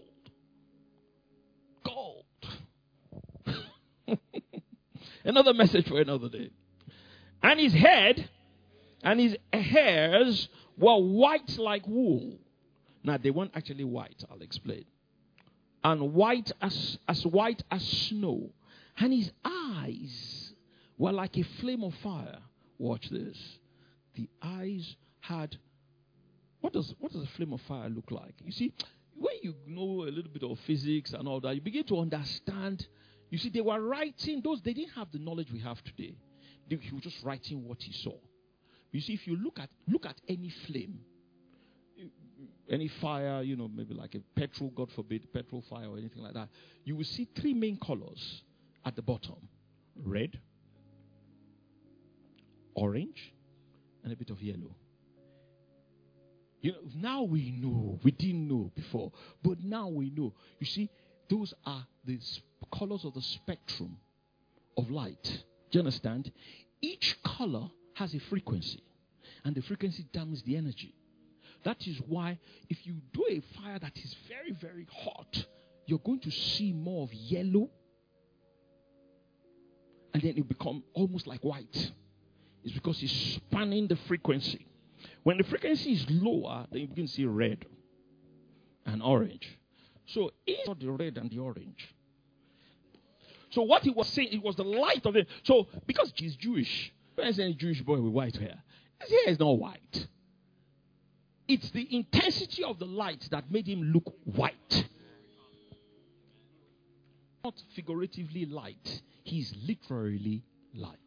Another message for another day. And his head and his hairs were white like wool. Now, they weren't actually white. I'll explain. And white as white as snow. And his eyes were like a flame of fire. Watch this. The eyes had... What does a flame of fire look like? You see, when you know a little bit of physics and all that, you begin to understand. You see, they were writing those. They didn't have the knowledge we have today. He was just writing what he saw. You see, if you look at any flame, any fire, maybe like a petrol, God forbid, petrol fire or anything like that, you will see 3 main colors at the bottom: red, orange, and a bit of yellow. Now we know. We didn't know before, but now we know. You see, those are the colors of the spectrum of light. Do you understand? Each color has a frequency, and the frequency dampens the energy. That is why if you do a fire that is very, very hot, you're going to see more of yellow and then it become almost like white. It's because it's spanning the frequency. When the frequency is lower, then you begin to see red and orange. So it's not the red and the orange. So what he was saying, it was the light of it. So because he's Jewish, when I say a Jewish boy with white hair, his hair is not white. It's the intensity of the light that made him look white. Not figuratively light. He's literally light.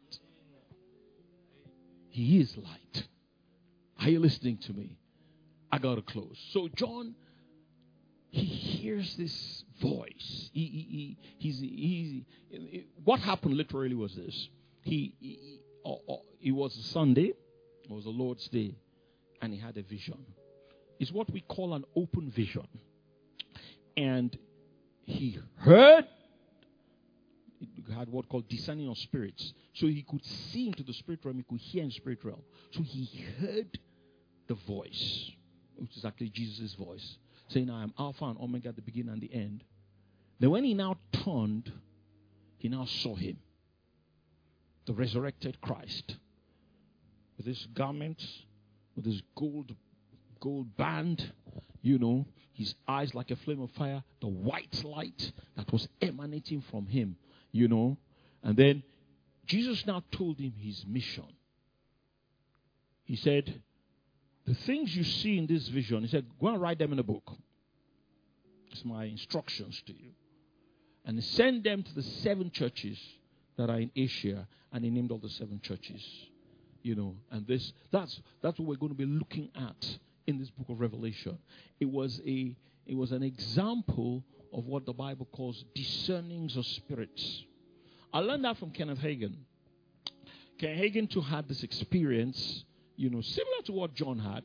He is light. Are you listening to me? I got to close. So John, he hears this voice. What happened literally was this. It was a Sunday. It was the Lord's Day. And he had a vision. It's what we call an open vision. And he heard. He had what called discerning of spirits. So he could see into the spirit realm. He could hear in the spirit realm. So he heard the voice, which is actually Jesus' voice, saying, I am Alpha and Omega, the beginning and the end. Then when he now turned, he now saw him, the resurrected Christ, with his garments, with his gold band, his eyes like a flame of fire, the white light that was emanating from him, And then Jesus now told him his mission. He said, the things you see in this vision, he said, go and write them in a book. It's my instructions to you. And send them to the 7 churches that are in Asia. And he named all the 7 churches. And that's what we're going to be looking at in this book of Revelation. It was an example of what the Bible calls discernings of spirits. I learned that from Kenneth Hagin. Kenneth Hagin too had this experience, similar to what John had.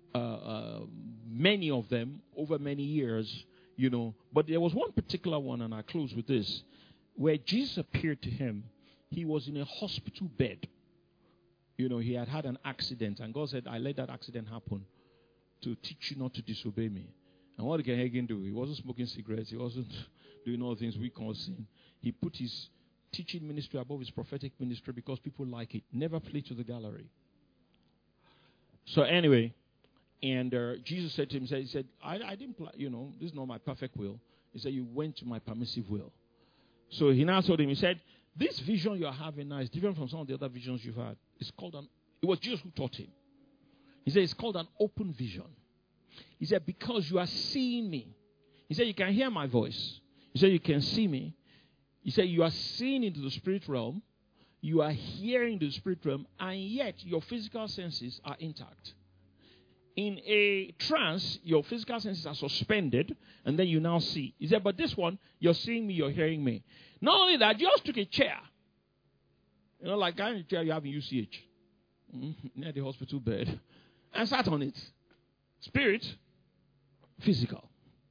Many of them over many years, But there was one particular one, and I close with this, where Jesus appeared to him. He was in a hospital bed. He had had an accident, and God said, I let that accident happen to teach you not to disobey me. And what did Hagin do? He wasn't smoking cigarettes. He wasn't doing all the things we call sin. He put his teaching ministry above his prophetic ministry because people like it. Never play to the gallery. So anyway, and Jesus said to him, he said, I didn't, this is not my perfect will. He said, you went to my permissive will. So he now told him, he said, this vision you're having now is different from some of the other visions you've had. It was Jesus who taught him. He said, it's called an open vision. He said, because you are seeing me. He said, you can hear my voice. He said, you can see me. He said, you are seeing into the spirit realm. You are hearing the spirit realm. And yet, your physical senses are intact. In a trance, your physical senses are suspended. And then you now see. He said, but this one, you're seeing me, you're hearing me. Not only that, you just took a chair. Like kind of chair you have in UCH. Near the hospital bed. And sat on it. Spirit, physical.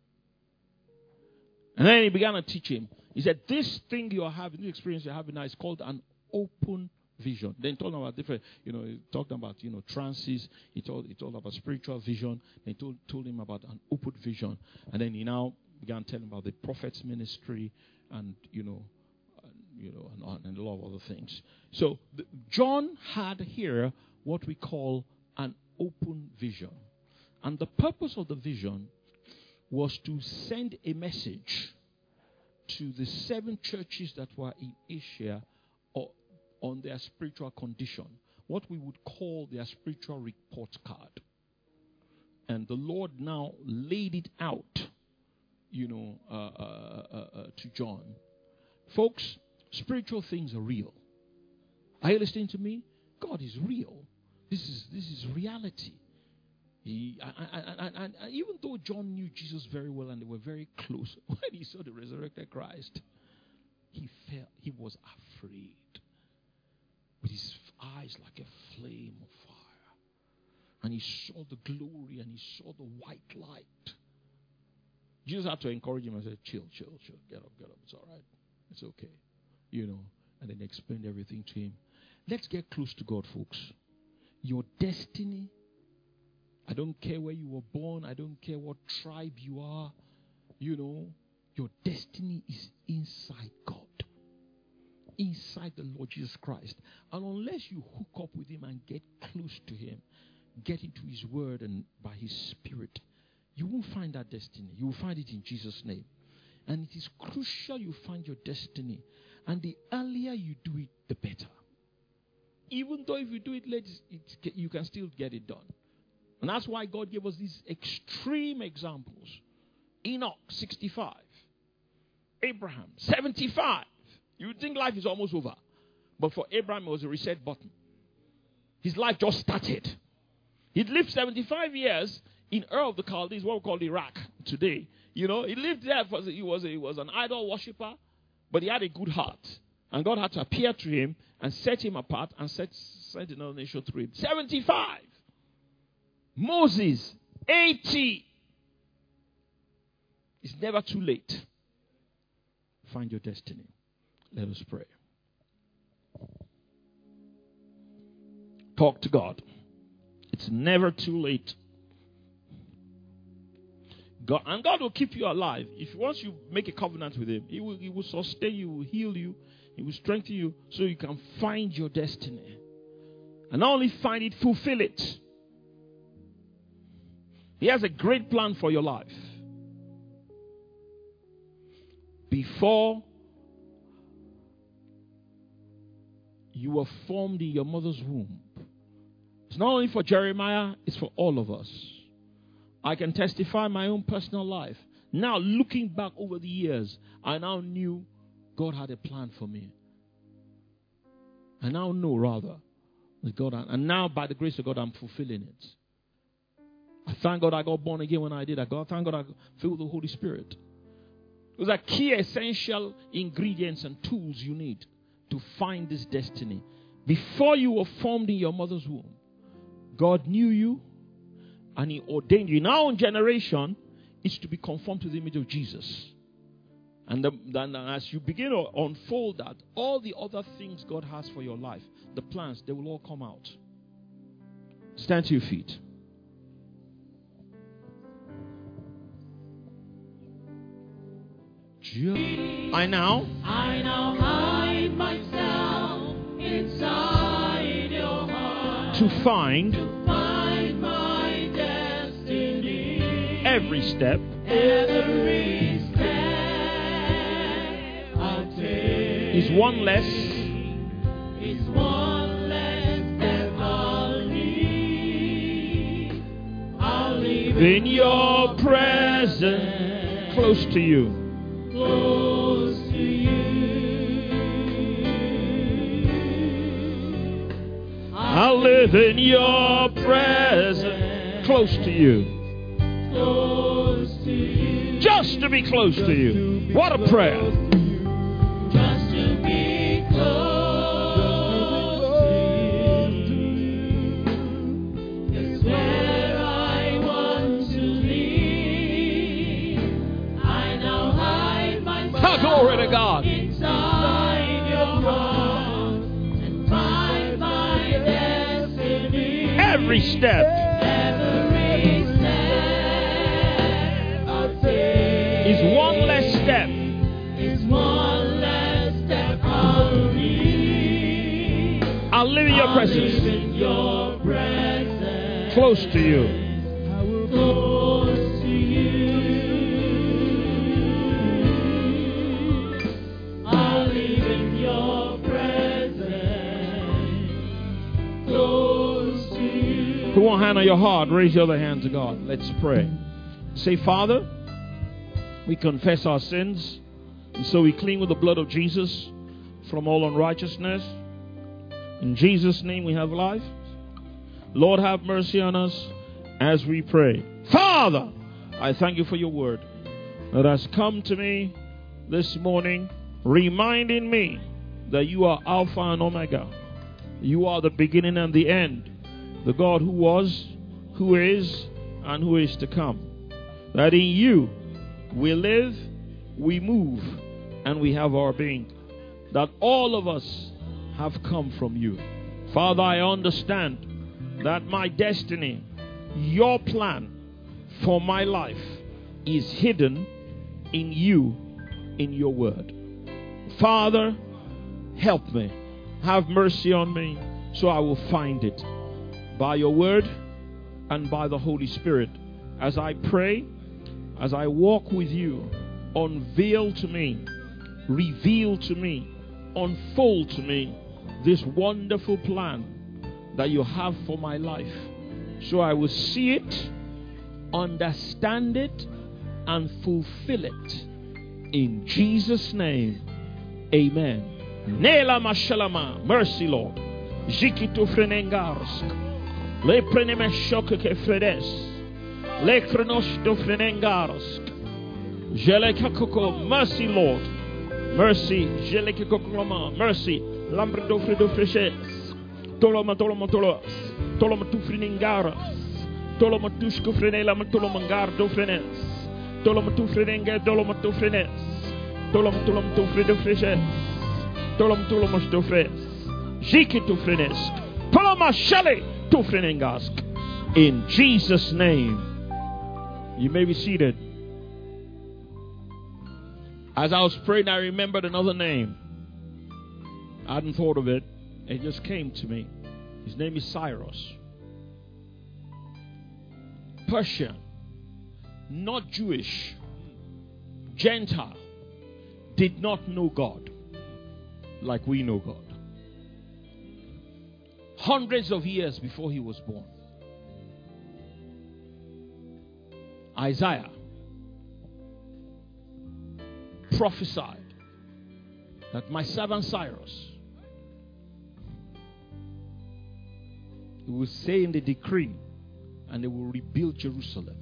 And then he began to teach him. He said, this thing you're having, this experience you're having now is called an open vision. Then he told him about different, he talked about, trances. He told about spiritual vision. Then he told him about an open vision. And then he now began telling about the prophet's ministry and, and a lot of other things. So John had here what we call an open vision. And the purpose of the vision was to send a message to the 7 churches that were in Asia on their spiritual condition, what we would call their spiritual report card. And the Lord now laid it out, to John. Folks, spiritual things are real. Are you listening to me? God is real. This is reality. And even though John knew Jesus very well and they were very close, when he saw the resurrected Christ, he was afraid. With his eyes like a flame of fire. And he saw the glory and he saw the white light. Jesus had to encourage him and say, chill, get up, it's all right. It's okay. And then explained everything to him. Let's get close to God, folks. Your destiny, I don't care where you were born. I don't care what tribe you are. Your destiny is inside God. inside the Lord Jesus Christ, and unless you hook up with him and get close to him, get into his word and by his spirit, you won't find that destiny. You will find it in Jesus' name. And it is crucial you find your destiny. And the earlier you do it, the better. Even though if you do it late, you can still get it done. And that's why God gave us these extreme examples. Enoch, 65. Abraham, 75. You would think life is almost over. But for Abraham, it was a reset button. His life just started. He'd lived 75 years in Ur of the Chaldees, what we call Iraq today. You know, he lived there. He was an idol worshiper, but he had a good heart. And God had to appear to him and set him apart and set another nation through him. 75. Moses, 80. It's never too late. Find your destiny. Let us pray. Talk to God. It's never too late. God will keep you alive. If once you make a covenant with him, he will sustain you, he will heal you, he will strengthen you so you can find your destiny. And not only find it, fulfill it. He has a great plan for your life. Before you were formed in your mother's womb. It's not only for Jeremiah, it's for all of us. I can testify my own personal life. Now, looking back over the years, I now knew God had a plan for me. I now know, rather, that God, and now by the grace of God, I'm fulfilling it. I thank God I got born again when I did. Thank God I got filled with the Holy Spirit. Those are key essential ingredients and tools you need to find this destiny. Before you were formed in your mother's womb, God knew you and he ordained you. In our own generation, it's to be conformed to the image of Jesus. And then as you begin to unfold that, all the other things God has for your life, the plans, they will all come out. Stand to your feet. I now hide myself inside your heart to find my destiny. Every step I take is one less step I'll need. I'll live in your presence, close to you. Close to you. I'll live in your presence. Close to you. Close to you. Just to be close to you. What a prayer. Just to be close to you. It's where I want to live. I now hide myself. Glory to God. Inside your heart and find my destiny. Every step I take is one less step. It's one less step I'll need. I'll live in your presence. Live in your presence. Close to you. I will close to you. I'll live in your presence. Close to you. Put one hand on your heart. Raise your other hand to God. Let's pray. Say, Father, we confess our sins, and so we clean with the blood of Jesus from all unrighteousness. In Jesus' name we have life. Lord, have mercy on us as we pray. Father, I thank you for your word that has come to me this morning, reminding me that you are Alpha and Omega. You are the beginning and the end, the God who was, who is, and who is to come. That in you we live, we move, and we have our being. That all of us have come from you. Father, I understand that my destiny, your plan for my life is hidden in you, in your word. Father, Help me. Have mercy on me so I will find it. By your word and by the Holy Spirit. As I pray, as I walk with you, unveil to me, reveal to me, unfold to me this wonderful plan that you have for my life. So I will see it, understand it, and fulfill it. In Jesus' name, amen. Nela mashalama, mercy Lord. Jikito frenengarsk. Le preneme shoke ke fredes. Le krenos do frenengarsk. Jele kakoko, mercy Lord. Mercy, jele kakoko, mercy. Lambre do fredo freshes. Toloma toloma tolos. Toloma tu frenengaras. Toloma tushko frenela matoloma gardo frenes. Toloma tu frenenge, toloma tu frenes. Toloma toloma tu fredo freshes. Toloma toloma tu fres. Jiki tu frenes. Toloma shale tu frenengask. In Jesus' name. You may be seated. As I was praying, I remembered another name. I hadn't thought of it. It just came to me. His name is Cyrus. Persian. Not Jewish. Gentile. Did not know God like we know God. Hundreds of years before he was born. Isaiah prophesied that my servant Cyrus will say in the decree and they will rebuild Jerusalem.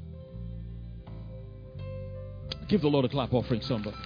Give the Lord a clap offering, somebody.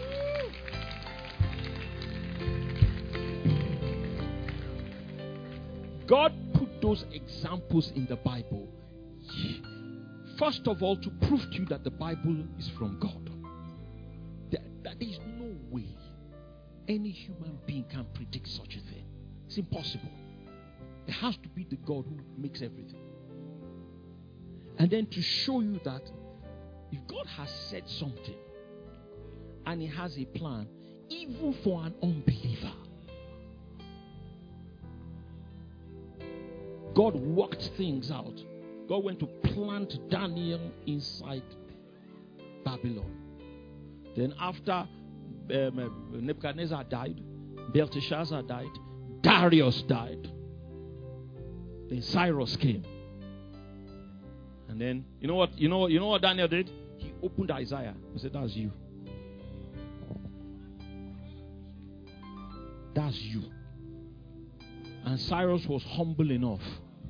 God put those examples in the Bible, first of all, to prove to you that the Bible is from God. That there is no way any human being can predict such a thing. It's impossible. It has to be the God who makes everything. And then to show you that if God has said something and He has a plan, even for an unbeliever, God worked things out. God went to plant Daniel inside Babylon. Then after Nebuchadnezzar died, Belteshazzar died, Darius died. Then Cyrus came. And then you know what Daniel did? He opened Isaiah and said, "That's you. That's you." And Cyrus was humble enough.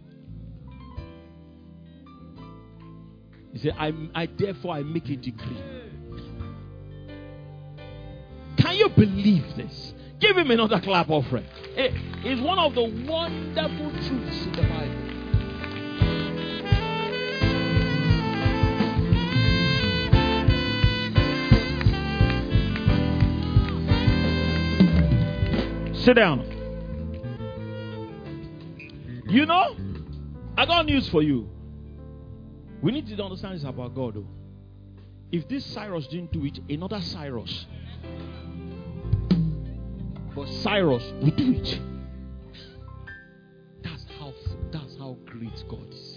He said, I therefore I make a decree. Can you believe this? Give him another clap offering. It's one of the wonderful truths in the Bible. Sit down. You know, I got news for you. We need to understand this about God, though. If this Cyrus didn't do it, another Cyrus. But Cyrus will do it. That's how great God is.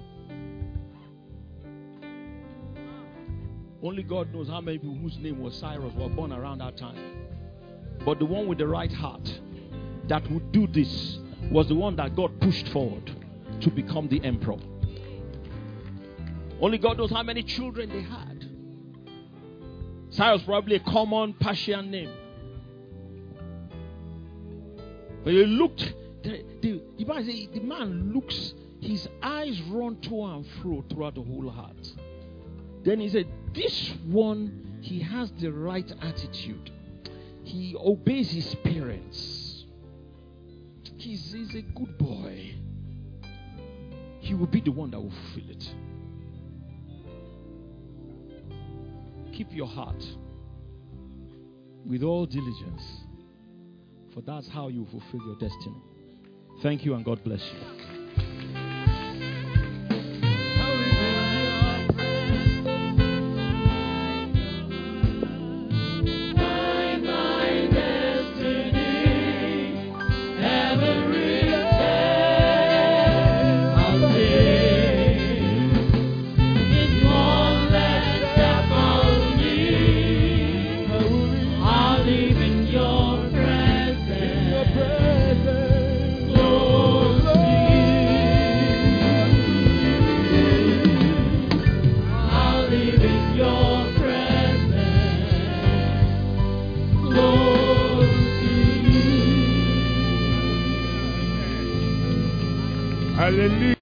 Only God knows how many people whose name was Cyrus were born around that time. But the one with the right heart that would do this was the one that God pushed forward to become the emperor. Only God knows how many children they had. Cyrus probably a common Persian name. But he looked, the man looks, his eyes run to and fro throughout the whole heart. Then he said, this one, he has the right attitude. He obeys his parents. He's a good boy. He will be the one that will fulfill it. Keep your heart with all diligence, for that's how you fulfill your destiny. Thank you and God bless you. Hallelujah.